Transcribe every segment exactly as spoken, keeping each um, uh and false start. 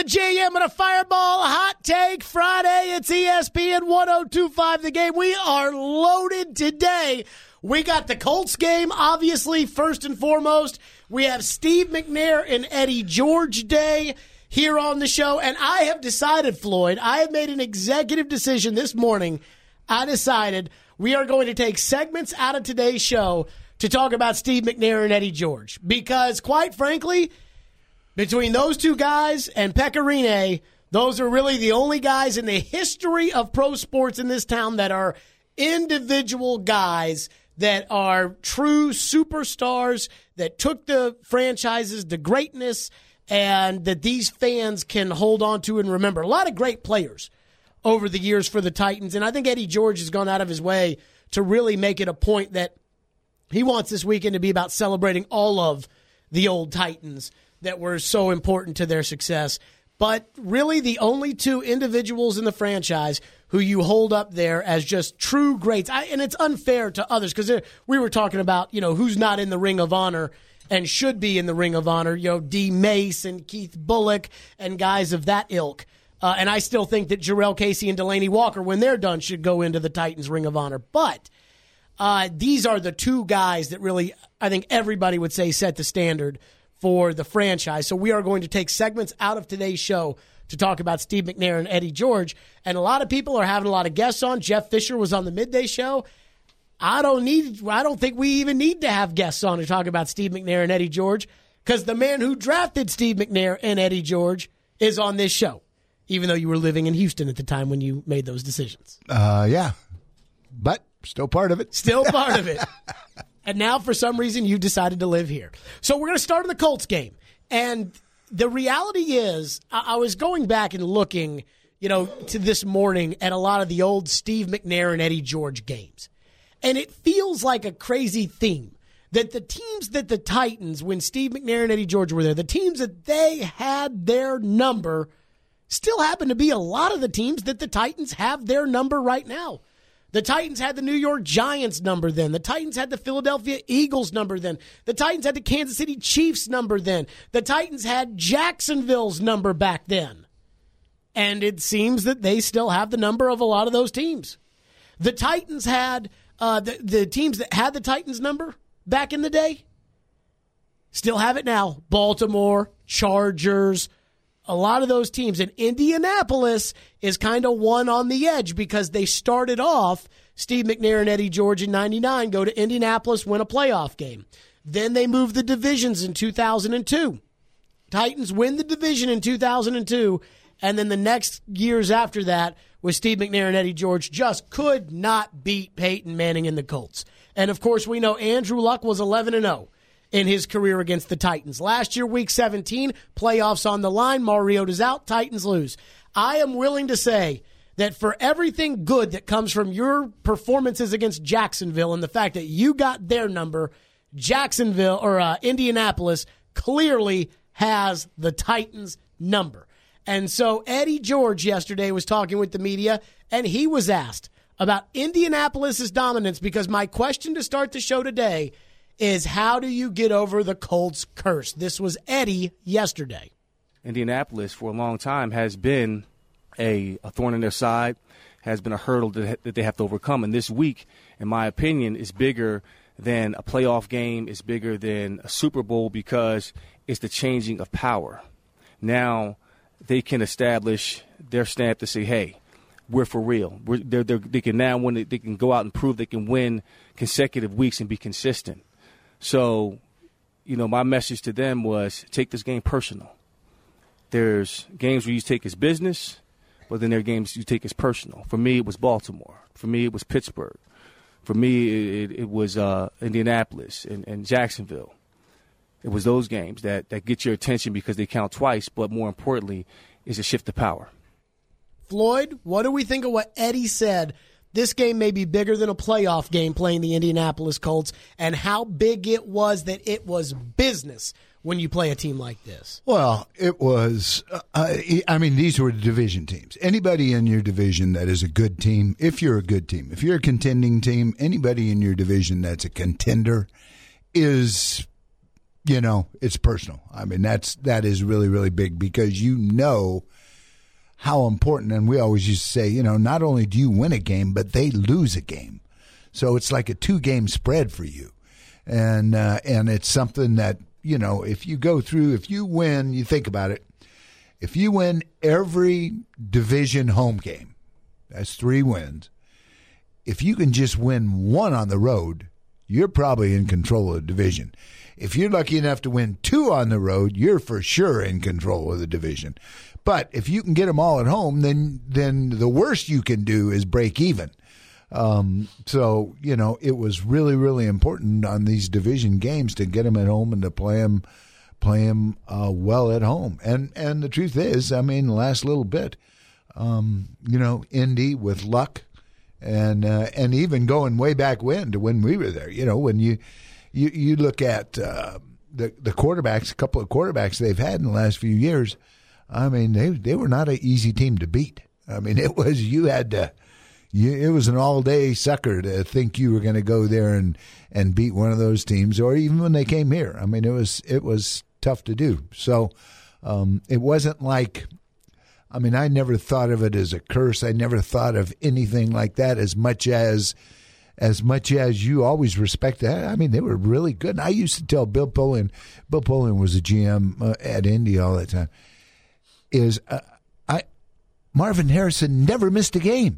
J M and a Fireball Hot Take Friday. It's E S P N one oh two point five The Game. We are loaded today. We got the Colts game, obviously, first and foremost. We have Steve McNair and Eddie George Day here on the show. And I have decided, Floyd, I have made an executive decision this morning. I decided we are going to take segments out of today's show to talk about Steve McNair and Eddie George. Because, quite frankly, between those two guys and Pecorine, those are really the only guys in the history of pro sports in this town that are individual guys that are true superstars that took the franchises to greatness and that these fans can hold on to and remember. A lot of great players over the years for the Titans, and I think Eddie George has gone out of his way to really make it a point that he wants this weekend to be about celebrating all of the old Titans that were so important to their success. But really the only two individuals in the franchise who you hold up there as just true greats. I, and it's unfair to others because we were talking about, you know, who's not in the Ring of Honor and should be in the Ring of Honor, you know, D. Mace and Keith Bullock and guys of that ilk. Uh, and I still think that Jarrell Casey and Delaney Walker, when they're done, should go into the Titans Ring of Honor. But uh, these are the two guys that really, I think everybody would say, set the standard for the franchise. So we are going to take segments out of today's show to talk about Steve McNair and Eddie George. And a lot of people are having a lot of guests on. Jeff Fisher was on the midday show. I don't need, I don't think we even need to have guests on to talk about Steve McNair and Eddie George because the man who drafted Steve McNair and Eddie George is on this show, even though you were living in Houston at the time when you made those decisions. Uh, yeah, but still part of it. Still part of it. And now, for some reason, you decided to live here. So we're going to start in the Colts game. And the reality is, I was going back and looking, you know, to this morning at a lot of the old Steve McNair and Eddie George games. And it feels like a crazy theme that the teams that the Titans, when Steve McNair and Eddie George were there, the teams that they had their number still happen to be a lot of the teams that the Titans have their number right now. The Titans had the New York Giants number then. The Titans had the Philadelphia Eagles number then. The Titans had the Kansas City Chiefs number then. The Titans had Jacksonville's number back then. And it seems that they still have the number of a lot of those teams. The Titans had, uh, the, the teams that had the Titans number back in the day still have it now. Baltimore, Chargers, a lot of those teams. And Indianapolis is kind of one on the edge because they started off, Steve McNair and Eddie George in ninety-nine, go to Indianapolis, win a playoff game. Then they moved the divisions in two thousand two. Titans win the division in two thousand two, and then the next years after that with Steve McNair and Eddie George just could not beat Peyton Manning and the Colts. And, of course, we know Andrew Luck was eleven and oh. in his career against the Titans. Last year, week seventeen, playoffs on the line. Mariota's out. Titans lose. I am willing to say that for everything good that comes from your performances against Jacksonville and the fact that you got their number, Jacksonville or uh, Indianapolis clearly has the Titans number. And so Eddie George yesterday was talking with the media, and he was asked about Indianapolis's dominance because my question to start the show today is how do you get over the Colts curse? This was Eddie yesterday. Indianapolis for a long time has been a, a thorn in their side, has been a hurdle that, that they have to overcome. And this week, in my opinion, is bigger than a playoff game, is bigger than a Super Bowl because it's the changing of power. Now they can establish their stamp to say, hey, we're for real. We're, they're, they're, they can now win. They can go out and prove they can win consecutive weeks and be consistent. So, you know, my message to them was take this game personal. There's games where you take as business, but then there are games you take as personal. For me, it was Baltimore. For me, it was Pittsburgh. For me, it, it was uh, Indianapolis and, and Jacksonville. It was those games that, that get your attention because they count twice, but more importantly, is a shift of power. Floyd, what do we think of what Eddie said? This game may be bigger than a playoff game playing the Indianapolis Colts, and how big it was that it was business when you play a team like this. Well, it was, uh, I mean, these were division teams. Anybody in your division that is a good team, if you're a good team, if you're a contending team, anybody in your division that's a contender is you know, it's personal. I mean, that's that is really, really big because you know how important, and we always used to say, you know, not only do you win a game, but they lose a game. So it's like a two-game spread for you. And uh, and it's something that, you know, if you go through, if you win, you think about it, if you win every division home game, that's three wins. If you can just win one on the road, you're probably in control of the division. If you're lucky enough to win two on the road, you're for sure in control of the division. But if you can get them all at home, then then the worst you can do is break even. Um, so, you know, it was really, really important on these division games to get them at home and to play them, play them uh, well at home. And and the truth is, I mean, the last little bit, um, you know, Indy with luck and uh, and even going way back when to when we were there, you know, when you you, you look at uh, the, the quarterbacks, a couple of quarterbacks they've had in the last few years, I mean, they they were not an easy team to beat. I mean, it was, you had to, you, it was an all-day sucker to think you were going to go there and, and beat one of those teams, or even when they came here. I mean, it was it was tough to do. So um, it wasn't like, I mean, I never thought of it as a curse. I never thought of anything like that as much as, as much as you always respect that. I mean, they were really good. And I used to tell Bill Polian, Bill Polian was a G M uh, at Indy all the time, is uh, I Marvin Harrison never missed a game.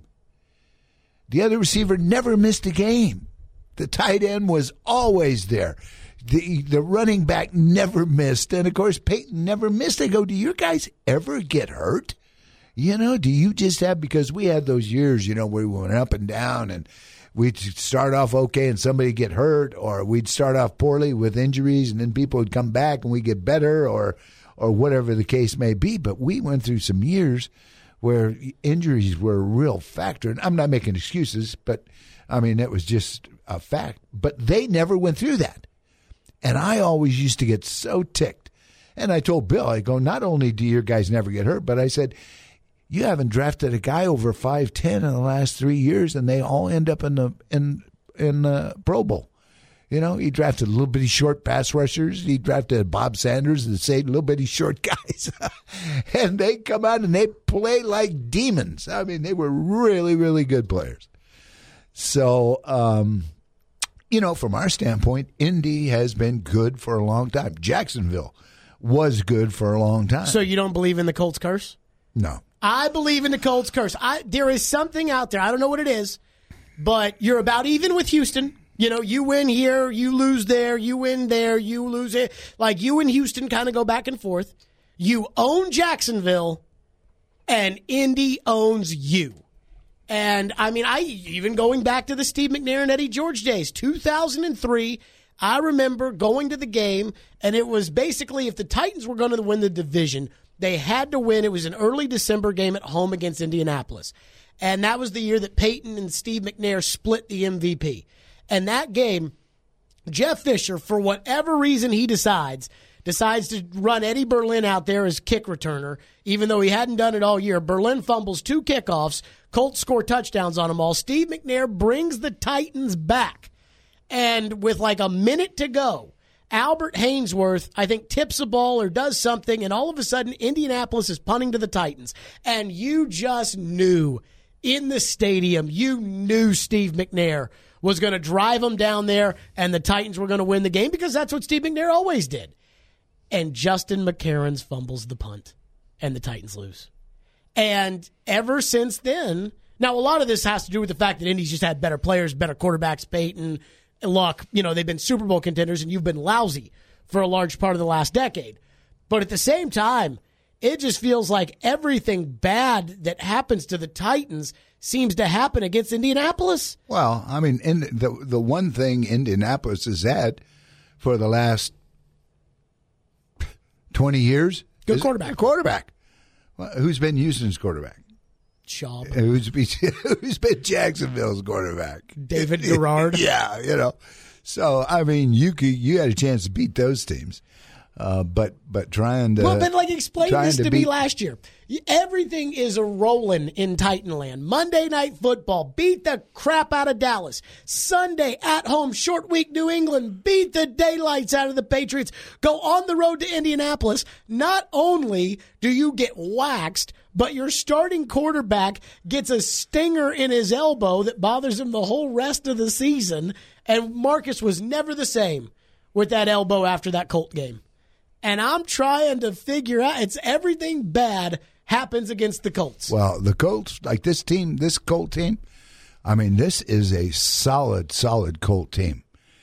The other receiver never missed a game. The tight end was always there. The the running back never missed. And, of course, Peyton never missed. I go, do your guys ever get hurt? You know, do you just have, because we had those years, you know, where we went up and down and we'd start off okay and somebody get hurt, or we'd start off poorly with injuries and then people would come back and we get better, or or whatever the case may be. But we went through some years where injuries were a real factor. And I'm not making excuses, but, I mean, it was just a fact. But they never went through that. And I always used to get so ticked. And I told Bill, I go, not only do your guys never get hurt, but I said, you haven't drafted a guy over five ten in the last three years, and they all end up in the in in the Pro Bowl. You know, he drafted little bitty short pass rushers. He drafted Bob Sanders and say little bitty short guys. And they come out and they play like demons. I mean, they were really, really good players. So, um, you know, from our standpoint, Indy has been good for a long time. Jacksonville was good for a long time. So you don't believe in the Colts curse? No. I believe in the Colts curse. I, there is something out there. I don't know what it is, but you're about even with Houston. You know, you win here, you lose there, you win there, you lose it. Like, you and Houston kind of go back and forth. You own Jacksonville, and Indy owns you. And, I mean, I even going back to the Steve McNair and Eddie George days, two thousand three, I remember going to the game, and it was basically if the Titans were going to win the division, they had to win. It was an early December game at home against Indianapolis. And that was the year that Peyton and Steve McNair split the M V P. And that game, Jeff Fisher, for whatever reason he decides, decides to run Eddie Berlin out there as kick returner, even though he hadn't done it all year. Berlin fumbles two kickoffs. Colts score touchdowns on them all. Steve McNair brings the Titans back. And with like a minute to go, Albert Hainsworth, I think, tips a ball or does something, and all of a sudden Indianapolis is punting to the Titans. And you just knew in the stadium, you knew Steve McNair was going to drive them down there and the Titans were going to win the game because that's what Steve McNair always did. And Justin McCarron fumbles the punt and the Titans lose. And ever since then, now a lot of this has to do with the fact that Indy's just had better players, better quarterbacks, Peyton, Luck. You know, they've been Super Bowl contenders and you've been lousy for a large part of the last decade. But at the same time, it just feels like everything bad that happens to the Titans seems to happen against Indianapolis. Well, I mean, in the the one thing Indianapolis has had for the last twenty years, good quarterback. Quarterback. Well, who's been Houston's quarterback? Schaub. Who's been, who's been Jacksonville's quarterback? David Garrard. Yeah, you know. So I mean, you could you had a chance to beat those teams. Uh, but but trying to well, but like explain this to, to me beat, last year. Everything is a rolling in Titanland. Monday Night Football beat the crap out of Dallas. Sunday at home, short week New England beat the daylights out of the Patriots. Go on the road to Indianapolis. Not only do you get waxed, but your starting quarterback gets a stinger in his elbow that bothers him the whole rest of the season. And Marcus was never the same with that elbow after that Colt game. And I'm trying to figure out, it's everything bad happens against the Colts. Well, the Colts, like this team, this Colt team, I mean, this is a solid, solid Colt team.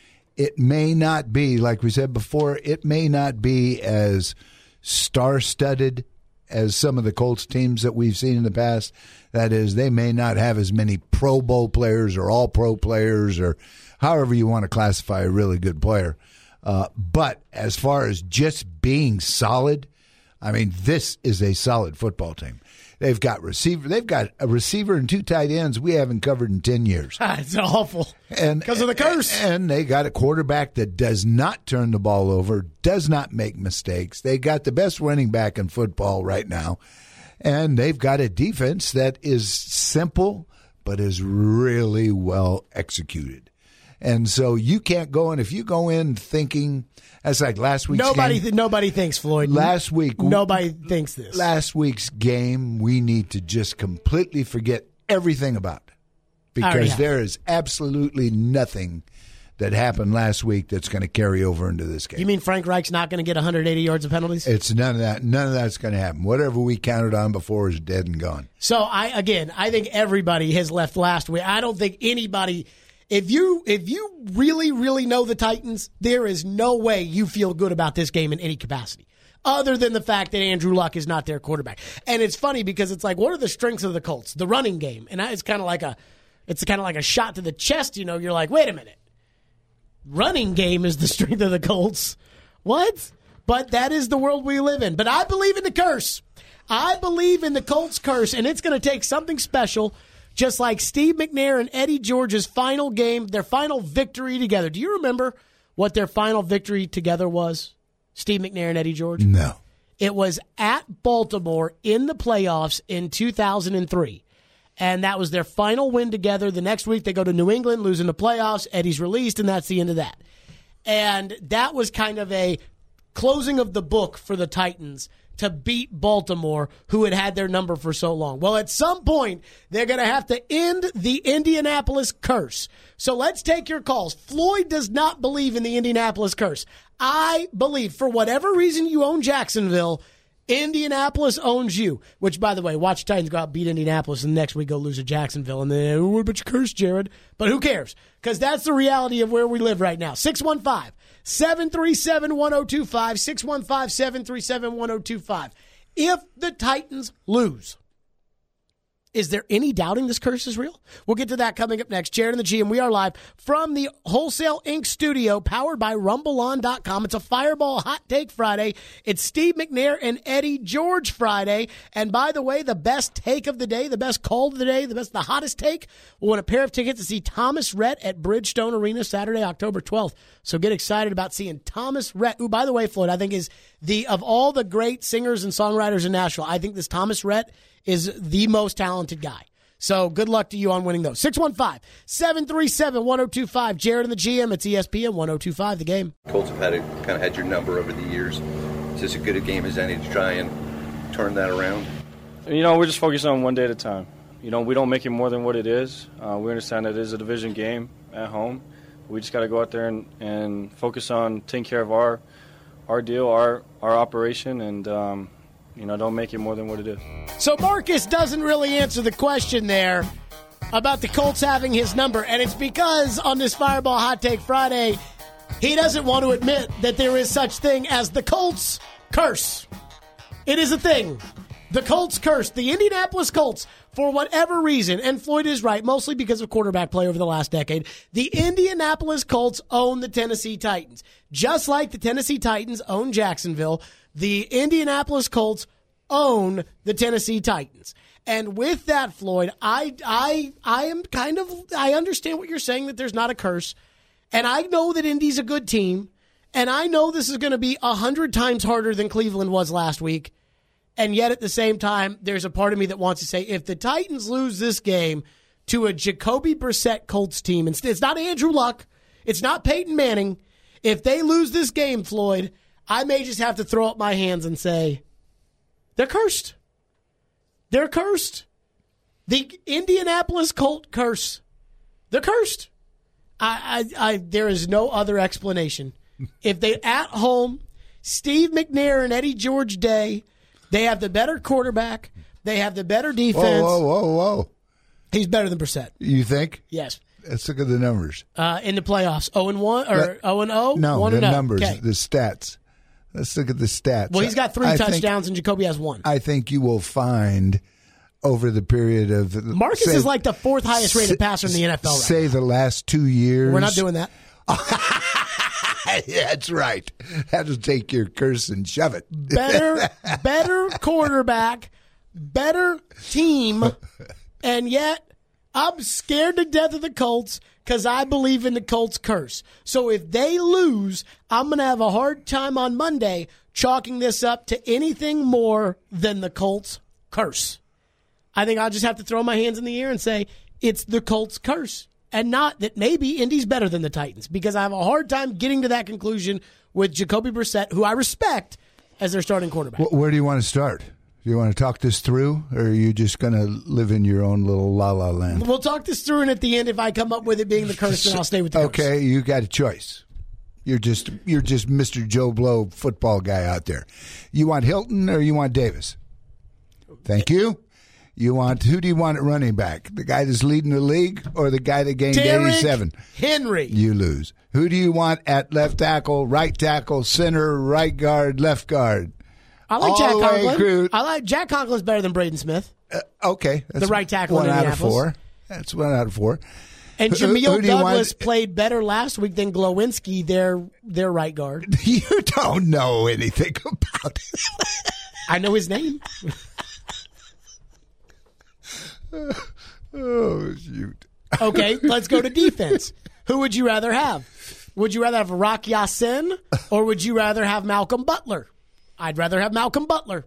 It may not be, like we said before, it may not be as star-studded as some of the Colts teams that we've seen in the past. That is, they may not have as many Pro Bowl players or all-pro players or however you want to classify a really good player. Uh, but as far as just being solid, I mean, this is a solid football team. They've got receiver. They've got a receiver and two tight ends we haven't covered in ten years. It's awful. And because of the curse. And they got a quarterback that does not turn the ball over, does not make mistakes. They got the best running back in football right now. And they've got a defense that is simple but is really well executed. And so you can't go in, if you go in thinking, that's like last week's nobody, game. Th- nobody thinks, Floyd. Last week. Nobody thinks this. Last week's game, we need to just completely forget everything about it. Because there is absolutely nothing that happened last week that's going to carry over into this game. You mean Frank Reich's not going to get one hundred eighty yards of penalties? It's none of that. None of that's going to happen. Whatever we counted on before is dead and gone. So, I again, I think everybody has left last week. I don't think anybody... If you if you really, really know the Titans, there is no way you feel good about this game in any capacity, other than the fact that Andrew Luck is not their quarterback. And it's funny because it's like, what are the strengths of the Colts? The running game. And it's kind of like a it's kind of like a shot to the chest, you know. You're like, wait a minute. Running game is the strength of the Colts. What? But that is the world we live in. But I believe in the curse. I believe in the Colts curse, and it's going to take something special. Just like Steve McNair and Eddie George's final game, their final victory together. Do you remember what their final victory together was? Steve McNair and Eddie George? No. It was at Baltimore in the playoffs in two thousand three. And that was their final win together. The next week they go to New England, losing the playoffs. Eddie's released, and that's the end of that. And that was kind of a closing of the book for the Titans to beat Baltimore, who had had their number for so long. Well, at some point, they're going to have to end the Indianapolis curse. So let's take your calls. Floyd does not believe in the Indianapolis curse. I believe, for whatever reason you own Jacksonville, Indianapolis owns you. Which, by the way, watch Titans go out, beat Indianapolis, and next week go lose to Jacksonville. And then, oh, what about your curse, Jared? But who cares? Because that's the reality of where we live right now. six one five, seven three seven, one oh two five, six one five, seven three seven, one oh two five. If the Titans lose, is there any doubting this curse is real? We'll get to that coming up next. Jared and the G M, we are live from the Wholesale Incorporated studio, powered by rumble on dot com. It's a Fireball Hot Take Friday. It's Steve McNair and Eddie George Friday. And by the way, the best take of the day, the best call of the day, the best, the hottest take, will win a pair of tickets to see Thomas Rhett at Bridgestone Arena Saturday, October twelfth. So get excited about seeing Thomas Rhett, who, by the way, Floyd, I think is the, of all the great singers and songwriters in Nashville, I think this Thomas Rhett is the most talented guy. So good luck to you on winning those. six one five, seven three seven, one oh two five. Jared and the G M. It's E S P N one oh two five, The Game. Colts have had a, kind of had your number over the years. Is this as good a game as any to try and turn that around? You know, we're just focusing on one day at a time. You know, we don't make it more than what it is. Uh, we understand that it is a division game at home. We just got to go out there and, and focus on taking care of our our deal, our, our operation, and um, – you know, don't make it more than what it is. So Marcus doesn't really answer the question there about the Colts having his number, and it's because on this Fireball Hot Take Friday, he doesn't want to admit that there is such thing as the Colts curse. It is a thing. The Colts curse. The Indianapolis Colts, for whatever reason, and Floyd is right, mostly because of quarterback play over the last decade, the Indianapolis Colts own the Tennessee Titans. Just like the Tennessee Titans own Jacksonville, the Indianapolis Colts own the Tennessee Titans. And with that, Floyd, I I I am kind of, I understand what you're saying, that there's not a curse. And I know that Indy's a good team. And I know this is going to be a hundred times harder than Cleveland was last week. And yet at the same time, there's a part of me that wants to say, if the Titans lose this game to a Jacoby Brissett Colts team, and it's not Andrew Luck, it's not Peyton Manning, if they lose this game, Floyd, I may just have to throw up my hands and say, they're cursed. They're cursed. The Indianapolis Colt curse. They're cursed. I, I, I, there is no other explanation. If they at home, Steve McNair and Eddie George Day, they have the better quarterback. They have the better defense. Whoa, whoa, whoa, whoa. He's better than Brissett. You think? Yes. Let's look at the numbers. Uh, in the playoffs, oh and one or oh and oh? No, one the and numbers, okay. the stats. Let's look at the stats. Well, he's got three I touchdowns, think, and Jacoby has one. I think you will find over the period of Marcus say, is like the fourth highest rated passer in the N F L. Right say now. the last two years. We're not doing that. That's right. That'll take your curse and shove it. Better, better quarterback, better team, and yet I'm scared to death of the Colts because I believe in the Colts curse. So if they lose, I'm going to have a hard time on Monday chalking this up to anything more than the Colts curse. I think I'll just have to throw my hands in the air and say it's the Colts curse. And not that maybe Indy's better than the Titans, because I have a hard time getting to that conclusion with Jacoby Brissett, who I respect as their starting quarterback. Where do you want to start? Do you want to talk this through, or are you just going to live in your own little la-la land? We'll talk this through, and at the end, if I come up with it being the curse, then I'll stay with the curse. Okay, you got a choice. You're just you're just Mister Joe Blow football guy out there. You want Hilton or you want Davis? Thank you. You want who do you want at running back? The guy that's leading the league or the guy that gained Derrick eighty-seven? Henry. You lose. Who do you want at left tackle, right tackle, center, right guard, left guard? I like All Jack the way Conklin. through- I like Jack Conklin's better than Braden Smith. Uh, okay, that's The right tackle one in out of Indianapolis. four. That's one out of four. And Who- Jameel who do you Douglas want- played better last week than Glowinski, their their right guard. You don't know anything about it. I know his name. Oh, shoot. Okay, let's go to defense. Who would you rather have? Would you rather have Rock Ya-Sin or would you rather have Malcolm Butler? I'd rather have Malcolm Butler.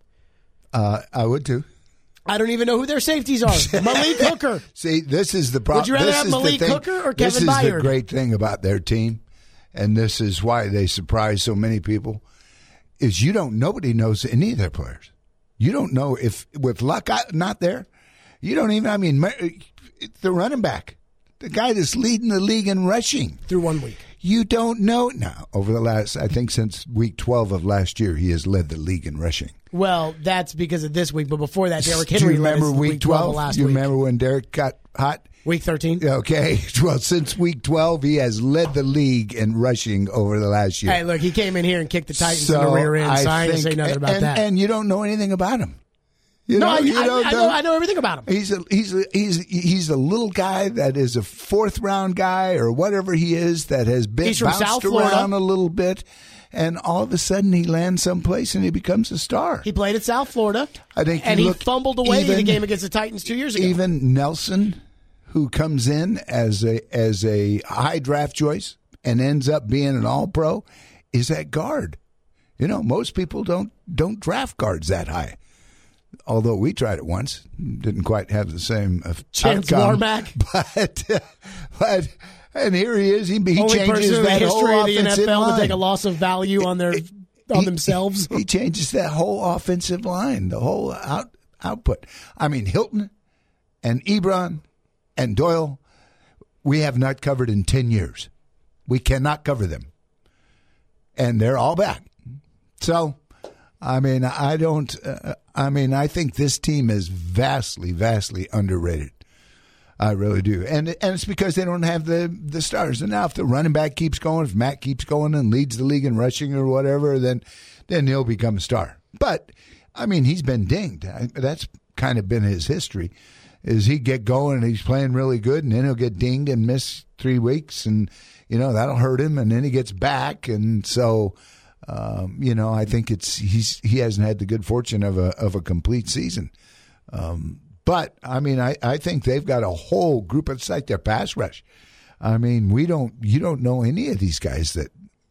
Uh, I would too. I don't even know who their safeties are. Malik Hooker. See, this is the problem. Would you rather this have is the Malik thing. Hooker or This Kevin is Byard? the great thing about their team, and this is why they surprise so many people, is you don't, nobody knows any of their players. You don't know if, with Luck not there, you don't even, I mean, the running back, the guy that's leading the league in rushing. Through one week. You don't know. Now, over the last, I think since week twelve of last year, he has led the league in rushing. Well, that's because of this week, but before that, Derrick Do you Henry led remember his week week twelve twelve? of last you week. remember when Derrick got hot? Week thirteen. Okay. Well, since week twelve, he has led the league in rushing over the last year. Hey, look, he came in here and kicked the Titans so in the rear end, so I ain't going to think- say nothing about and, that. And you don't know anything about him. You no, know, I, you I, don't I, know, I know everything about him. He's a he's a, he's he's a little guy that is a fourth round guy or whatever he is that has been He's from bounced South Florida. around a little bit, and all of a sudden he lands someplace and he becomes a star. He played at South Florida. I think and you he look fumbled away in the even- game against the Titans two years ago. Even Nelson, who comes in as a as a high draft choice and ends up being an All Pro, is at guard. You know, most people don't don't draft guards that high. Although we tried it once, didn't quite have the same uh, Chance outcome. Warmack. But uh, but and here he is. He, he Only changes person in the that whole history of the N F offensive L line. to take a loss of value on their on He- themselves. He changes that whole offensive line, the whole out, output. I mean, Hilton and Ebron and Doyle, we have not covered in ten years. We cannot cover them. And they're all back. So, I mean, I don't, uh, I mean, I think this team is vastly, vastly underrated. I really do. And and it's because they don't have the, the stars. And now if the running back keeps going, if Matt keeps going and leads the league in rushing or whatever, then then he'll become a star. But, I mean, he's been dinged. I, that's kind of been his history, is he get going and he's playing really good, and then he'll get dinged and miss three weeks, and, you know, that'll hurt him, and then he gets back. And so, um, you know, I think it's he's he hasn't had the good fortune of a of a complete season. Um But, I mean, I, I think they've got a whole group. It's like their pass rush. I mean, we don't, you don't know any of these guys that,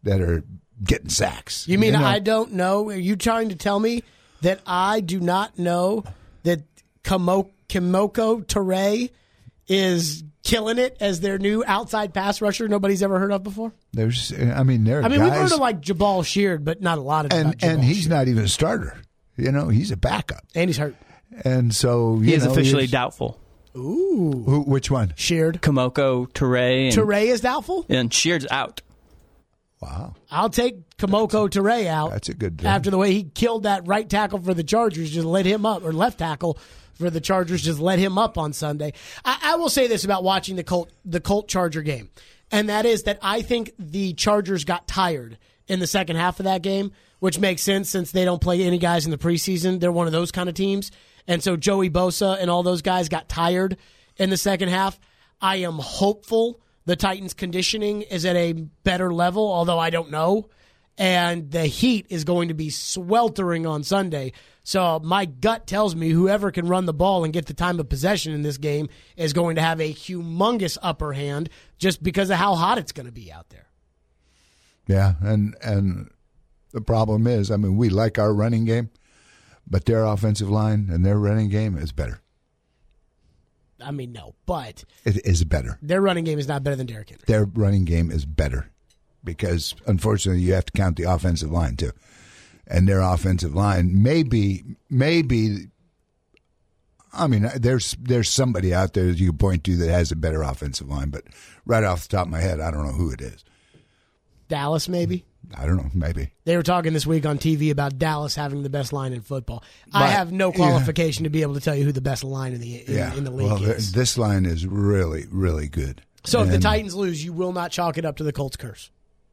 that are getting sacks. You mean you know? I don't know? Are you trying to tell me that I do not know that Kimo- Kimoko Ture is killing it as their new outside pass rusher nobody's ever heard of before? There's, I mean, there are I mean, guys, we've heard of like Jabal Sheard, but not a lot of and about Jabal and he's Sheard. not even a starter. You know, he's a backup, And he's hurt. and so you He is know, officially he's- doubtful. Ooh. Who, which one? Sheard. Komoko, Ture, and, Ture is doubtful? and Sheard's out. Wow, I'll take Kimoko Ture out. that's a good. Thing. After the way he killed that right tackle for the Chargers, just let him up, or left tackle for the Chargers, just let him up on Sunday. I, I will say this about watching the Colt, the Colt Charger game, and that is that I think the Chargers got tired in the second half of that game, which makes sense since they don't play any guys in the preseason. They're one of those kind of teams. And so Joey Bosa and all those guys got tired in the second half. I am hopeful the Titans' conditioning is at a better level, although I don't know. And the heat is going to be sweltering on Sunday. So my gut tells me whoever can run the ball and get the time of possession in this game is going to have a humongous upper hand just because of how hot it's going to be out there. Yeah, and and the problem is, I mean, we like our running game, but their offensive line and their running game is better. I mean, no, but It is better. their running game is not better than Derrick Henry. Their running game is better because, unfortunately, you have to count the offensive line too, and their offensive line maybe maybe. I mean, there's there's somebody out there that you can point to that has a better offensive line, but right off the top of my head, I don't know who it is. Dallas, maybe? I don't know, maybe. They were talking this week on T V about Dallas having the best line in football. I But- have no qualification to be able to tell you who the best line in the in, Yeah, in the league well, th- is. this line is really, really good. So if the And- Titans lose, you will not chalk it up to the Colts curse.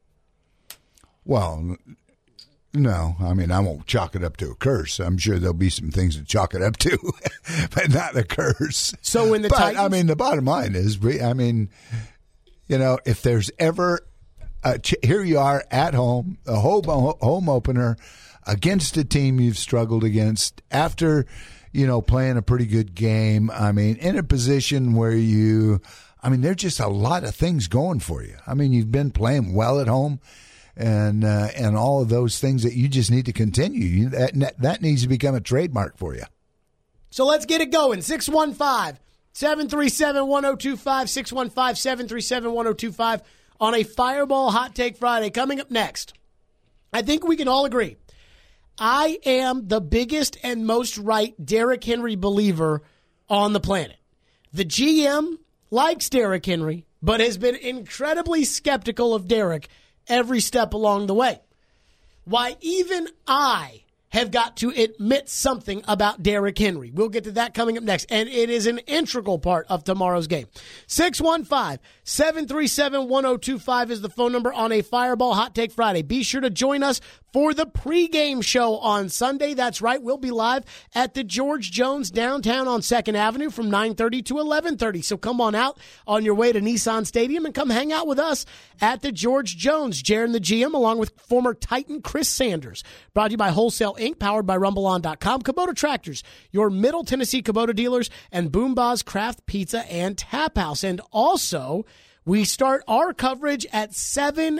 Well, no, I mean, I won't chalk it up to a curse. I'm sure there'll be some things to chalk it up to, but not a curse. So when the but, Titans, I mean, the bottom line is, we- I mean, you know, if there's ever, a ch- here you are at home, a home, home opener against a team you've struggled against after, you know, playing a pretty good game. I mean, in a position where you, I mean, there's just a lot of things going for you. I mean, you've been playing well at home. And uh, and all of those things that you just need to continue. You, that that needs to become a trademark for you. so let's get it going. six one five, seven three seven, one oh two five, six one five, seven three seven, one oh two five on a Fireball Hot Take Friday. Coming up next, I think we can all agree, I am the biggest and most right Derrick Henry believer on the planet. The G M likes Derrick Henry, but has been incredibly skeptical of Derrick every step along the way. Why even I have got to admit something about Derrick Henry. We'll get to that coming up next, and it is an integral part of tomorrow's game. six one five, seven three seven, one oh two five is the phone number on a Fireball Hot Take Friday. Be sure to join us for the pregame show on Sunday. That's right, we'll be live at the George Jones downtown on second Avenue from nine thirty to eleven thirty. So come on out on your way to Nissan Stadium and come hang out with us at the George Jones. Jaron the G M along with former Titan Chris Sanders. Brought to you by Wholesale Incorporated, powered by Rumble On dot com, Kubota Tractors, your Middle Tennessee Kubota dealers, and Boomba's Craft Pizza and Tap House. And also, we start our coverage at seven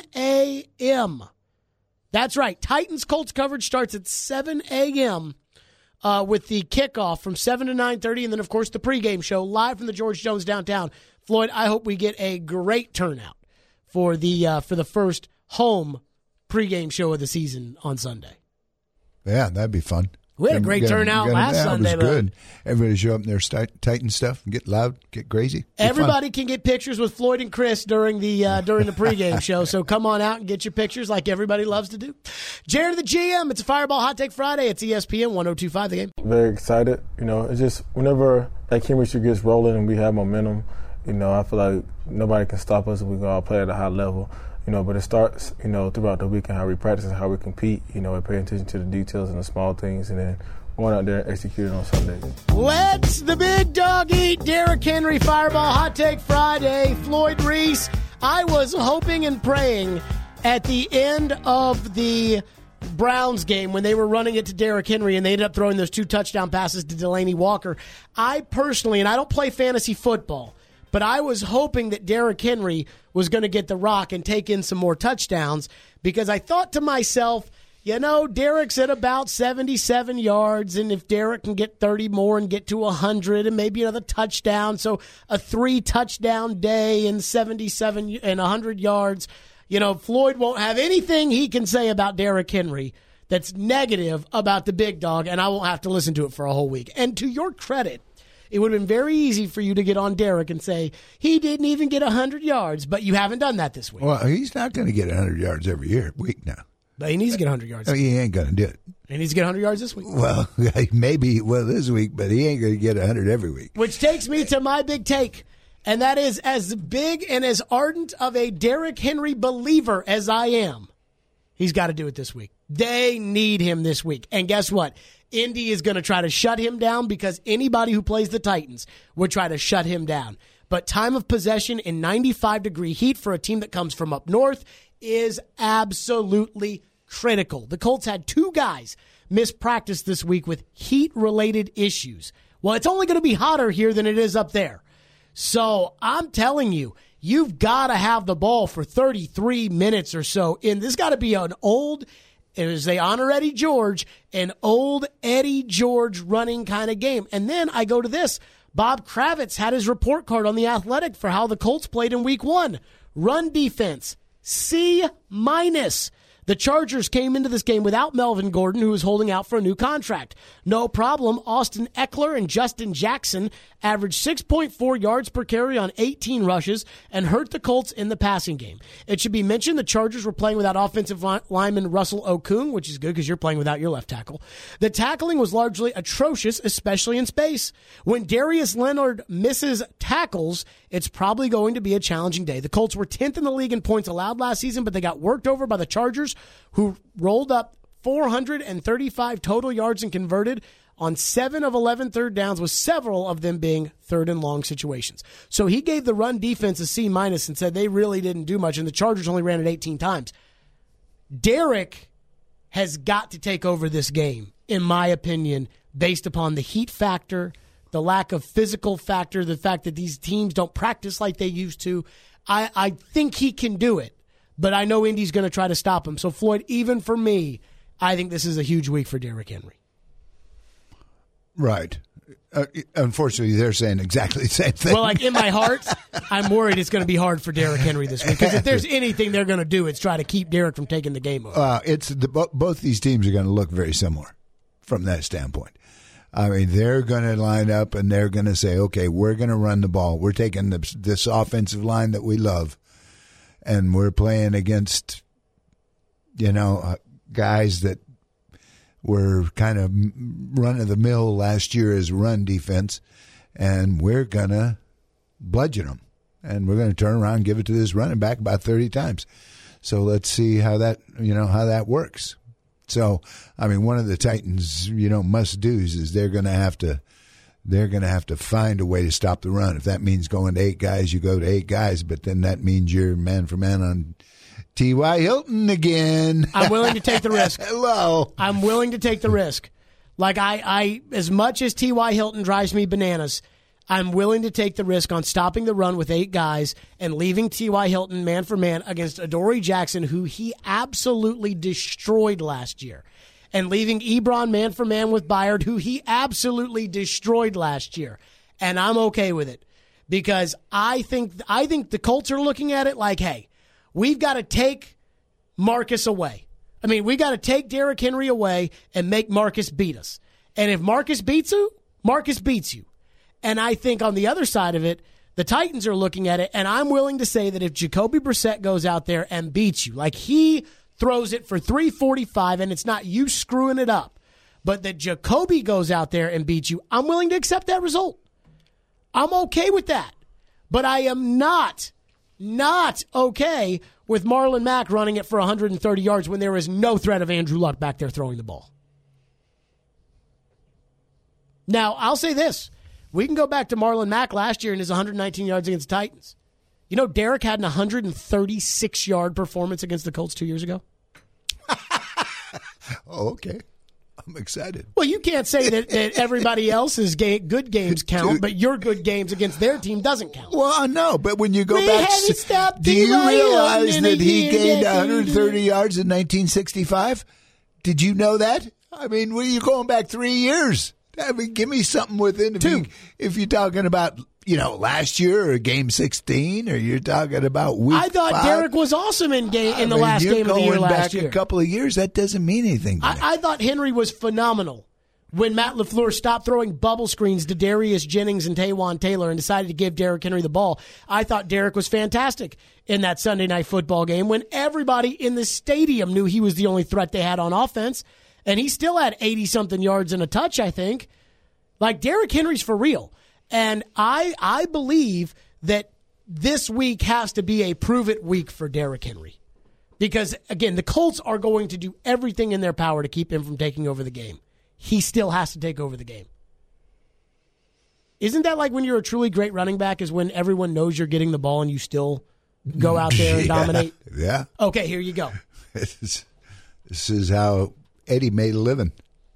a.m. That's right. Titans Colts coverage starts at seven a.m. Uh, with the kickoff from seven to nine thirty, and then, of course, the pregame show live from the George Jones downtown. Floyd, I hope we get a great turnout for the uh, for the first home pregame show of the season on Sunday. Yeah, that'd be fun. We had a great turnout last yeah, Sunday, It was though. good. Everybody show up in their st- Titan stuff and get loud, get crazy. Be Everybody fun. can get pictures with Floyd and Chris during the uh, during the pregame show. So come on out and get your pictures like everybody loves to do. Jared the G M, it's a Fireball Hot Take Friday. It's E S P N one oh two point five The Game. Very excited. You know, it's just whenever that chemistry gets rolling and we have momentum, you know, I feel like nobody can stop us if we go out play at a high level. You know, but it starts, you know, throughout the week and how we practice and how we compete, you know, and paying attention to the details and the small things and then going out there and executing on Sundays. Let's the big dog eat. Derrick Henry, Fireball Hot Take Friday. Floyd Reese. I was hoping and praying at the end of the Browns game when they were running it to Derrick Henry and they ended up throwing those two touchdown passes to Delaney Walker. I personally, and I don't play fantasy football, but I was hoping that Derrick Henry was going to get the rock and take in some more touchdowns because I thought to myself, you know, Derek's at about seventy-seven yards, and if Derek can get thirty more and get to one hundred and maybe another touchdown, so a three-touchdown day and seventy-seven and one hundred yards, you know, Floyd won't have anything he can say about Derrick Henry that's negative about the big dog, and I won't have to listen to it for a whole week. And to your credit, it would have been very easy for you to get on Derek and say, he didn't even get one hundred yards, but you haven't done that this week. Well, he's not going to get one hundred yards every year, week now. But he needs to get one hundred yards. Oh, he ain't going to do it. He needs to get one hundred yards this week. Well, maybe well this week, but he ain't going to get one hundred every week. Which takes me to my big take, and that is, as big and as ardent of a Derrick Henry believer as I am, he's got to do it this week. They need him this week. And guess what? Indy is going to try to shut him down because anybody who plays the Titans would try to shut him down. But time of possession in ninety-five degree heat for a team that comes from up north is absolutely critical. The Colts had two guys miss practice this week with heat-related issues. Well, it's only going to be hotter here than it is up there. So I'm telling you, you've got to have the ball for thirty-three minutes or so. And this got to be an old, as they honor Eddie George, an old Eddie George running kind of game. And then I go to this. Bob Kravitz had his report card on The Athletic for how the Colts played in week one. Run defense, C minus. The Chargers came into this game without Melvin Gordon, who was holding out for a new contract. No problem. Austin Eckler and Justin Jackson averaged six point four yards per carry on eighteen rushes and hurt the Colts in the passing game. It should be mentioned the Chargers were playing without offensive lineman Russell Okung, which is good because you're playing without your left tackle. The tackling was largely atrocious, especially in space. When Darius Leonard misses tackles, it's probably going to be a challenging day. The Colts were tenth in the league in points allowed last season, but they got worked over by the Chargers, who rolled up four hundred thirty-five total yards and converted on seven of eleven third downs, with several of them being third and long situations. So he gave the run defense a C minus and said they really didn't do much, and the Chargers only ran it eighteen times. Derek has got to take over this game, in my opinion, based upon the heat factor, the lack of physical factor, the fact that these teams don't practice like they used to. I, I think he can do it, but I know Indy's going to try to stop him. So, Floyd, even for me, I think this is a huge week for Derrick Henry. Right. Uh, unfortunately, they're saying exactly the same thing. Well, like in my heart, I'm worried it's going to be hard for Derrick Henry this week. Because if there's anything they're going to do, it's try to keep Derrick from taking the game over. Uh, it's the, both these teams are going to look very similar from that standpoint. I mean, they're going to line up and they're going to say, okay, we're going to run the ball. We're taking this, this offensive line that we love, and we're playing against, you know, uh, guys that were kind of run-of-the-mill last year as run defense, and we're going to bludgeon them. And we're going to turn around and give it to this running back about thirty times. So let's see how that, you know, how that works. So, I mean, one of the Titans, you know, must-dos is they're going to have to they're going to have to find a way to stop the run. If that means going to eight guys, you go to eight guys, but then that means you're man for man on T Y. Hilton again. I'm willing to take the risk. Hello. I'm willing to take the risk. Like, I, I, as much as T Y. Hilton drives me bananas, I'm willing to take the risk on stopping the run with eight guys and leaving T Y. Hilton man for man against Adoree Jackson, who he absolutely destroyed last year, and leaving Ebron man for man with Byard, who he absolutely destroyed last year. And I'm okay with it because I think I think the Colts are looking at it like, hey, we've got to take Marcus away. I mean, we got to take Derrick Henry away and make Marcus beat us. And if Marcus beats you, Marcus beats you. And I think on the other side of it, the Titans are looking at it, and I'm willing to say that if Jacoby Brissett goes out there and beats you, like he throws it for three forty-five, and it's not you screwing it up, but that Jacoby goes out there and beats you, I'm willing to accept that result. I'm okay with that. But I am not, not okay with Marlon Mack running it for one hundred thirty yards when there is no threat of Andrew Luck back there throwing the ball. Now, I'll say this. We can go back to Marlon Mack last year and his one hundred nineteen yards against the Titans. You know, Derek had an one hundred thirty-six yard performance against the Colts two years ago. Oh, okay. I'm excited. Well, you can't say that, that everybody else's ga- good games count, Dude. but your good games against their team doesn't count. Well, I know, but when you go We back, haven't s- stopped do you T Y realize Hilton in that a he year gained that one hundred thirty he- yards in nineteen sixty-five? Did you know that? I mean, well, you're going back three years. I mean, give me something within. If, Two. you, if you're talking about, you know, last year or game sixteen, or you're talking about week I thought five. Derek was awesome in game in I the mean, last you're game of the year going last back year. a couple of years. That doesn't mean anything to me. I, I thought Henry was phenomenal when Matt LaFleur stopped throwing bubble screens to Darius Jennings and Taywan Taylor and decided to give Derrick Henry the ball. I thought Derek was fantastic in that Sunday night football game when everybody in the stadium knew he was the only threat they had on offense, and he still had eighty-something yards and a touch, I think. Like, Derrick Henry's for real. And I I believe that this week has to be a prove-it week for Derrick Henry. Because, again, the Colts are going to do everything in their power to keep him from taking over the game. He still has to take over the game. Isn't that like when you're a truly great running back is when everyone knows you're getting the ball and you still go out there and Yeah, dominate? Yeah. Okay, here you go. This is, this is how Eddie made a living.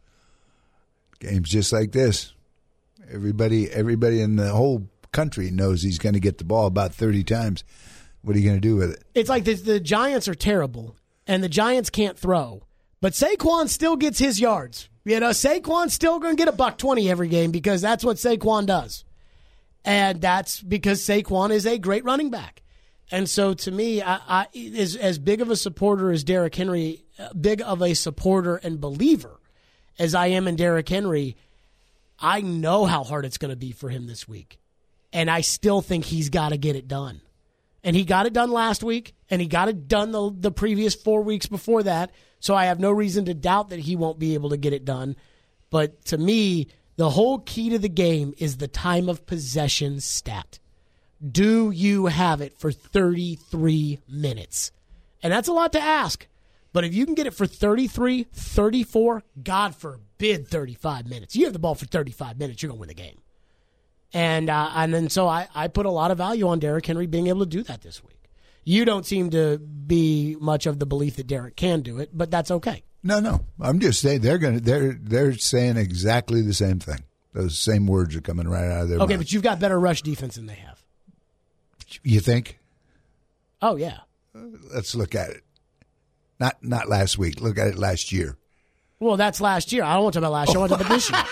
Games just like this. Everybody, everybody in the whole country knows he's going to get the ball about thirty times. What are you going to do with it? It's like the, the Giants are terrible, and the Giants can't throw. But Saquon still gets his yards. You know, Saquon's still going to get a buck twenty every game because that's what Saquon does. And that's because Saquon is a great running back. And so to me, I, I, as, as big of a supporter as Derrick Henry, uh, big of a supporter and believer as I am in Derrick Henry, I know how hard it's going to be for him this week. And I still think he's got to get it done. And he got it done last week, and he got it done the, the previous four weeks before that. So I have no reason to doubt that he won't be able to get it done. But to me, the whole key to the game is the time of possession stat. Do you have it for thirty-three minutes? And that's a lot to ask. But if you can get it for thirty-three, thirty-four, God forbid thirty-five minutes. You have the ball for thirty-five minutes, you're going to win the game. And uh, and then so I, I put a lot of value on Derrick Henry being able to do that this week. You don't seem to be much of the belief that Derrick can do it, but that's okay. No, no. I'm just saying they're going to they're they're saying exactly the same thing. Those same words are coming right out of their Okay, mouth. but you've got better rush defense than they have. You think? Oh, yeah. Let's look at it. Not not last week. Look at it last year. Well, that's last year. I don't want to talk about last year. I want to talk about this year.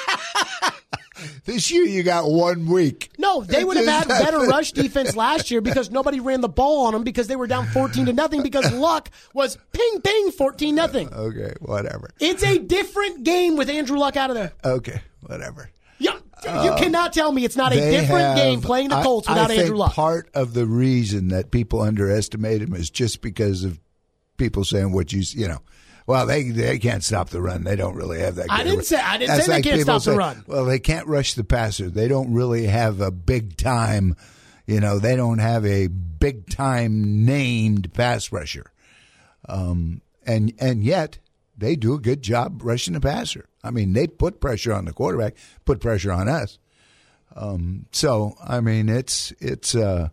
This year you got one week. No, they would have had better rush defense last year because nobody ran the ball on them because they were down fourteen to nothing because Luck was ping, ping, fourteen nothing. Okay, whatever. It's a different game with Andrew Luck out of there. Okay, whatever. Yeah, you cannot tell me it's not a They different have- game playing the Colts I, without I think Andrew Luck. Part of the reason that people underestimate him is just because of people saying what you you know. Well, they they can't stop the run. They don't really have that. I good didn't of- say- I didn't That's say they like can't people stop the say, run. Well, they can't rush the passer. They don't really have a big time. You know, they don't have a big time named pass rusher. Um, and and yet they do a good job rushing the passer. I mean, they put pressure on the quarterback, put pressure on us. Um, so I mean, it's it's. Uh,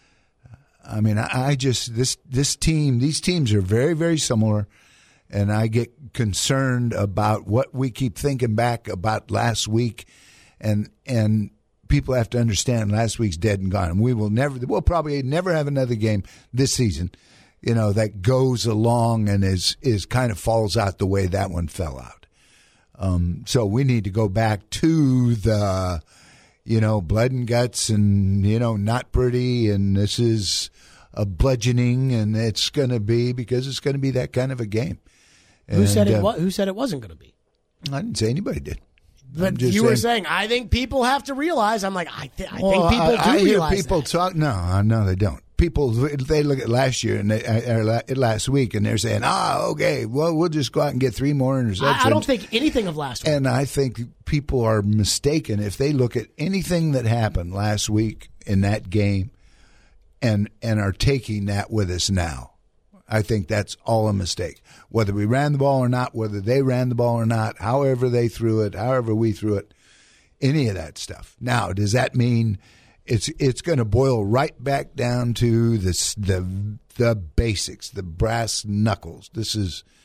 I mean, I, I just this this team. These teams are very very similar. And I get concerned about what we keep thinking back about last week, and and people have to understand last week's dead and gone. And we will never, we'll probably never have another game this season, you know, that goes along and is is kind of falls out the way that one fell out. Um, so we need to go back to the, you know, blood and guts, and you know, not pretty, and this is a bludgeoning, and it's going to be because it's going to be that kind of a game. Who And, said it? uh, wa- Who said it wasn't going to be? I didn't say anybody did. But I'm just you were saying, I think people have to realize. I'm like, I, th- I Well, think people I, do I hear realize people that. talk. No, uh, no, they don't. People, they look at last year and they, or la- last week, and they're saying, "Ah, okay, well, we'll just go out and get three more interceptions." I, I don't think anything of last week. And I think people are mistaken if they look at anything that happened last week in that game, and and are taking that with us now. I think that's all a mistake. Whether we ran the ball or not, whether they ran the ball or not, however they threw it, however we threw it, any of that stuff. Now, does that mean it's it's going to boil right back down to this, the the basics, the brass knuckles? This is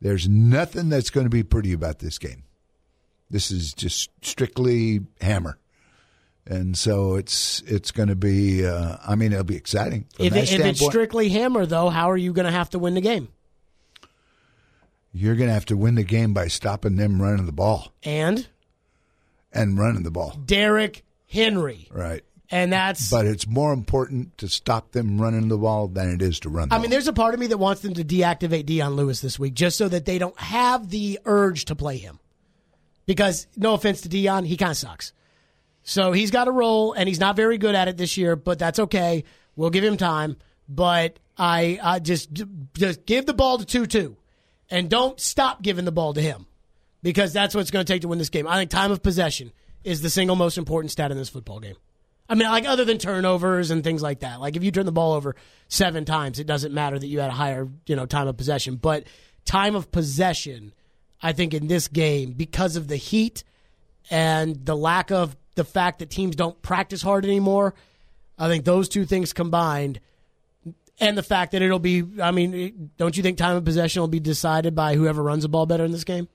There's nothing that's going to be pretty about this game. This is just strictly hammer. And so it's it's going to be, uh, I mean, it'll be exciting. If, it, if it's strictly hammer, though, how are you going to have to win the game? You're going to have to win the game by stopping them running the ball. And? And running the ball. Derrick Henry. Right. And that's. But it's more important to stop them running the ball than it is to run the I ball. mean, there's a part of me that wants them to deactivate Dion Lewis this week just so that they don't have the urge to play him. Because, no offense to Dion, he kind of sucks. So he's got a role, and he's not very good at it this year, but that's okay. We'll give him time. But I, I just just give the ball to Tutu, and don't stop giving the ball to him, because that's what it's going to take to win this game. I think time of possession is the single most important stat in this football game. I mean, like other than turnovers and things like that. Like if you turn the ball over seven times, it doesn't matter that you had a higher, you know, time of possession. But time of possession, I think in this game, because of the heat and the lack of the fact that teams don't practice hard anymore, I think those two things combined, and the fact that it'll be, I mean, don't you think time of possession will be decided by whoever runs the ball better in this game?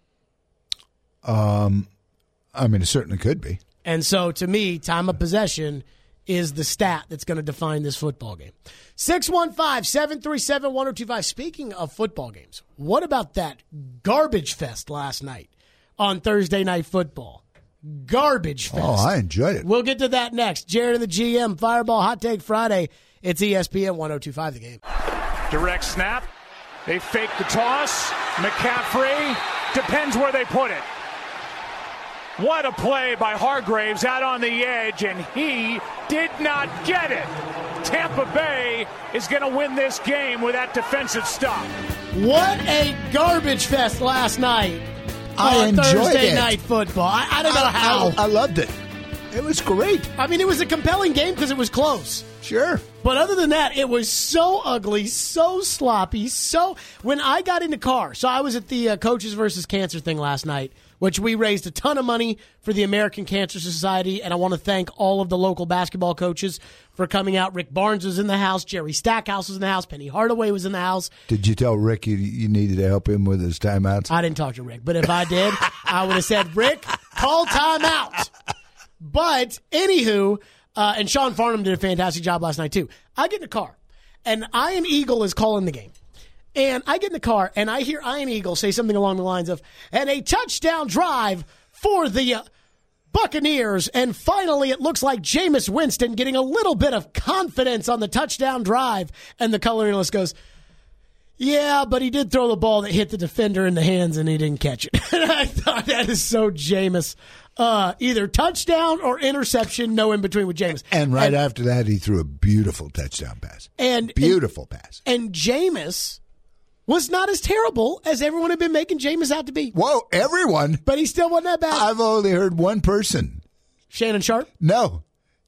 Um, I mean, it certainly could be. And so, to me, time of possession is the stat that's going to define this football game. six one five, seven three seven, one oh two five. Speaking of football games, what about that garbage fest last night on Thursday Night Football? Garbage fest. Oh, I enjoyed it. We'll get to that next. Jared and the G M, Fireball Hot Take Friday. It's E S P N one oh two point five The Game. Direct snap. They fake the toss. McCaffrey. Depends where they put it. What a play by Hargraves out on the edge, and he did not get it. Tampa Bay is going to win this game with that defensive stop. What a garbage fest last night. I on enjoyed Thursday it. Night Football. I, I don't know I, how. I, I loved it. It was great. I mean, it was a compelling game because it was close. Sure. But other than that, it was so ugly, so sloppy, so... When I got in the car, so I was at the uh, Coaches versus Cancer thing last night, which we raised a ton of money for the American Cancer Society, and I want to thank all of the local basketball coaches for coming out. Rick Barnes was in the house, Jerry Stackhouse was in the house, Penny Hardaway was in the house. Did you tell Rick you, you needed to help him with his timeouts? I didn't talk to Rick, but if I did, I would have said, Rick, call timeout. But, anywho, uh, and Sean Farnham did a fantastic job last night, too. I get in the car, and Ian Eagle is calling the game. And I get in the car, and I hear Ian Eagle say something along the lines of, and a touchdown drive for the uh, Buccaneers. And finally, it looks like Jameis Winston getting a little bit of confidence on the touchdown drive. And the color analyst goes, yeah, but he did throw the ball that hit the defender in the hands, and he didn't catch it. And I thought that is so Jameis. Uh, either touchdown or interception, no in between with Jameis. And right and, after that, he threw a beautiful touchdown pass. And Beautiful and, pass. And Jameis was not as terrible as everyone had been making Jameis out to be. Whoa, everyone. But he still wasn't that bad. I've only heard one person. Shannon Sharp? No.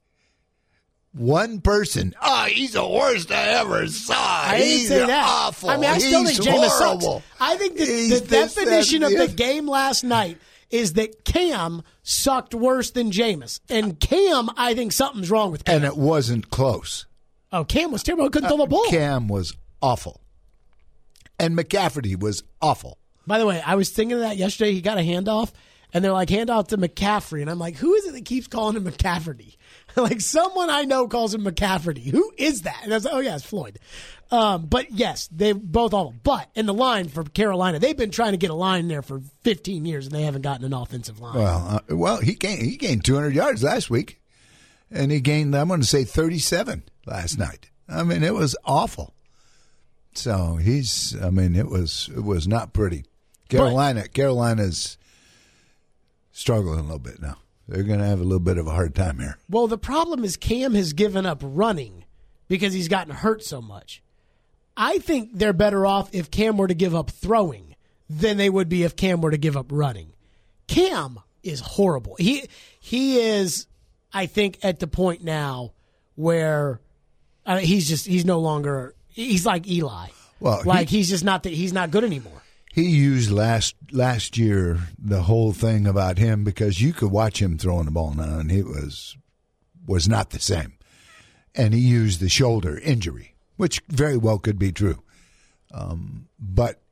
One person. Oh, he's the worst I ever saw. I didn't he's say that. awful. I mean, I still he's think Jameis horrible. sucks. I think the, He's the this, definition that, of the yeah. game last night is that Cam sucked worse than Jameis. And Cam, I think something's wrong with Cam. And it wasn't close. Oh, Cam was terrible. He couldn't throw the ball. Cam was awful. And McCaffrey was awful. By the way, I was thinking of that yesterday. He got a handoff, and they're like, handoff to McCaffrey. And I'm like, who is it that keeps calling him McCaffrey? Like, someone I know calls him McCaffrey. Who is that? And I was like, oh, yeah, it's Floyd. Um, but, yes, they both awful. But in the line for Carolina, they've been trying to get a line there for fifteen years, and they haven't gotten an offensive line. Well, uh, well, he gained, he gained two hundred yards last week, and he gained, I'm going to say, thirty-seven last night. I mean, it was awful. So he's, I mean, it was it was not pretty. Carolina, but, Carolina's struggling a little bit now. They're going to have a little bit of a hard time here. Well, the problem is Cam has given up running because he's gotten hurt so much. I think they're better off if Cam were to give up throwing than they would be if Cam were to give up running. Cam is horrible. He he is, I think, at the point now where uh, he's just he's no longer he's like Eli. Well, like he, he's just not that he's not good anymore. He used last last year the whole thing about him because you could watch him throwing the ball now, and he was was not the same. And he used the shoulder injury, which very well could be true. Um, but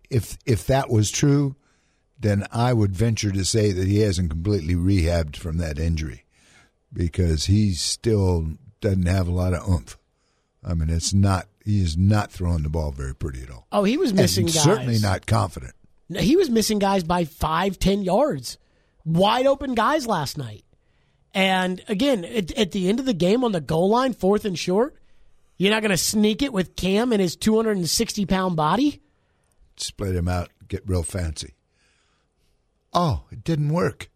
if if that was true, then I would venture to say that he hasn't completely rehabbed from that injury, because he still doesn't have a lot of oomph. I mean, it's not he is not throwing the ball very pretty at all. Oh, he was missing and guys. Certainly not confident. He was missing guys by five, ten yards. Wide open guys last night. And again, at, at the end of the game on the goal line, fourth and short, you're not going to sneak it with Cam and his two hundred sixty pound body? Split him out, get real fancy. Oh, it didn't work.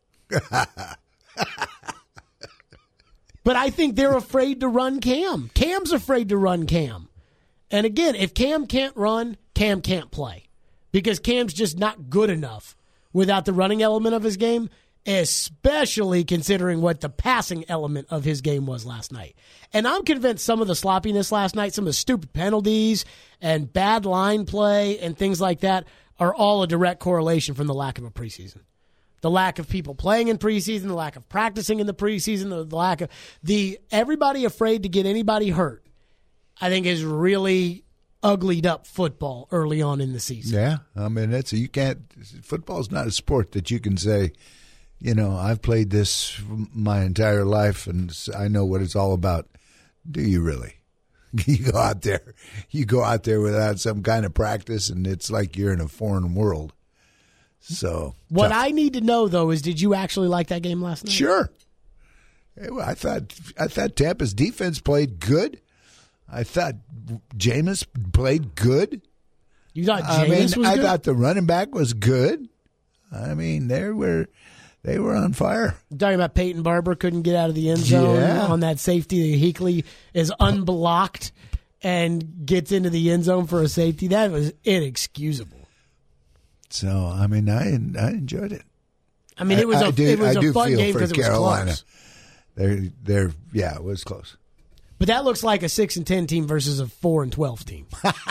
But I think they're afraid to run Cam. Cam's afraid to run Cam. And again, if Cam can't run, Cam can't play. Because Cam's just not good enough without the running element of his game, especially considering what the passing element of his game was last night. And I'm convinced some of the sloppiness last night, some of the stupid penalties and bad line play and things like that are all a direct correlation from the lack of a preseason. The lack of people playing in preseason, the lack of practicing in the preseason, the, the lack of the everybody afraid to get anybody hurt, I think is really uglied up football early on in the season. Yeah, I mean, that's you can't. Football's not a sport that you can say, you know, I've played this my entire life and I know what it's all about. Do you really? You go out there, you go out there without some kind of practice, and it's like you're in a foreign world. So what tough. I need to know though is, did you actually like that game last night? Sure. I thought I thought Tampa's defense played good. I thought Jameis played good. You thought Jameis I mean, was I good? thought the running back was good. I mean, they were they were on fire. You're talking about Peyton Barber couldn't get out of the end zone Yeah. on that safety. Hinckley is unblocked and gets into the end zone for a safety. That was inexcusable. So I mean, I I enjoyed it. I mean, it was I, a I do, it was I a do fun feel game for because it was Carolina. close. They're they're yeah, it was close. But that looks like a six and ten team versus a four and twelve team.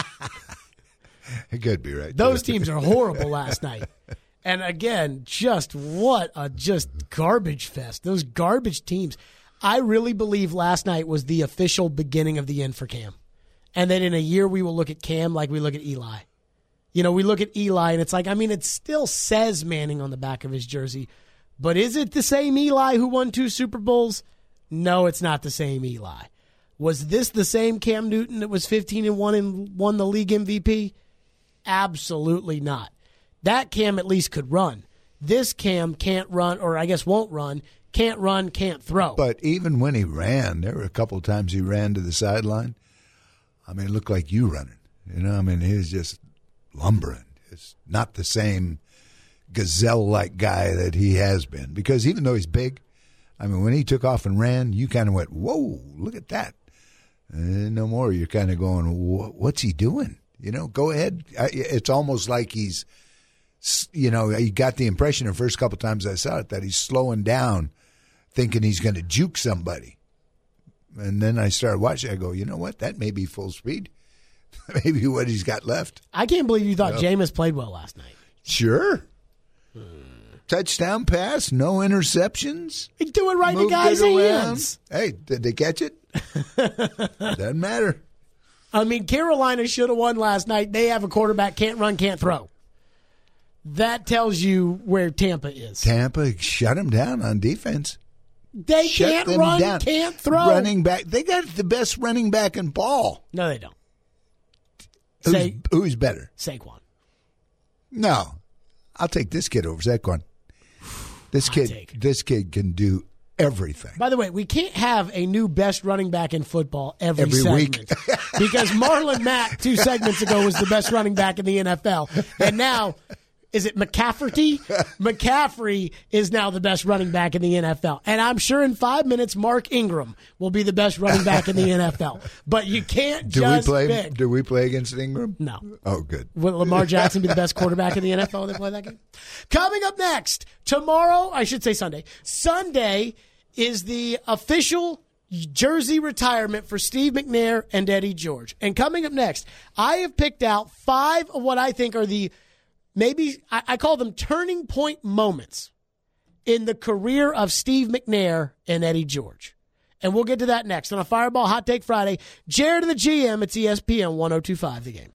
It could be right. Those too. teams are horrible last night. And again, just what a just garbage fest. Those garbage teams. I really believe last night was the official beginning of the end for Cam. And then in a year we will look at Cam like we look at Eli. You know, we look at Eli and it's like, I mean, it still says Manning on the back of his jersey. But is it the same Eli who won two Super Bowls? No, it's not the same Eli. Was this the same Cam Newton that was fifteen and one and won the league M V P? Absolutely not. That Cam at least could run. This Cam can't run, or I guess won't run, can't run, can't throw. But even when he ran, there were a couple of times he ran to the sideline. I mean, it looked like you running. You know, I mean, he was just lumbering. It's not the same gazelle-like guy that he has been. Because even though he's big, I mean, when he took off and ran, you kind of went, whoa, look at that. And no more. You're kind of going, what's he doing? You know, go ahead. It's almost like he's, you know, you got the impression the first couple times I saw it that he's slowing down, thinking he's going to juke somebody. And then I started watching. I go, you know what? That may be full speed. Maybe what he's got left. I can't believe you thought Well, Jameis played well last night. Sure. Hmm. Touchdown pass, no interceptions. He threw it right in the Moved guy's it around. hands. Hey, did they catch it? Doesn't matter. I mean, Carolina should have won last night. They have a quarterback, can't run, can't throw. That tells you where Tampa is. Tampa shut him down on defense. They Shut can't them run, down. can't throw. Running back. They got the best running back in ball. No, they don't. Who's, Say- who's better? Saquon. No. I'll take this kid over Saquon. This Hot kid take. this kid can do everything. By the way, we can't have a new best running back in football every, Every segment. week. Because Marlon Mack two segments ago was the best running back in the N F L. And now, is it McCafferty? McCaffrey is now the best running back in the N F L. And I'm sure in five minutes, Mark Ingram will be the best running back in the N F L. But you can't Do just we play pick. do we play against Ingram? No. Oh, good. Will Lamar Jackson be the best quarterback in the N F L when they play that game? Coming up next, tomorrow, I should say Sunday, Sunday is the official jersey retirement for Steve McNair and Eddie George. And coming up next, I have picked out five of what I think are the, maybe, I, I call them turning point moments in the career of Steve McNair and Eddie George. And we'll get to that next on a Fireball Hot Take Friday. Jared and the G M, it's E S P N one oh two point five The Game.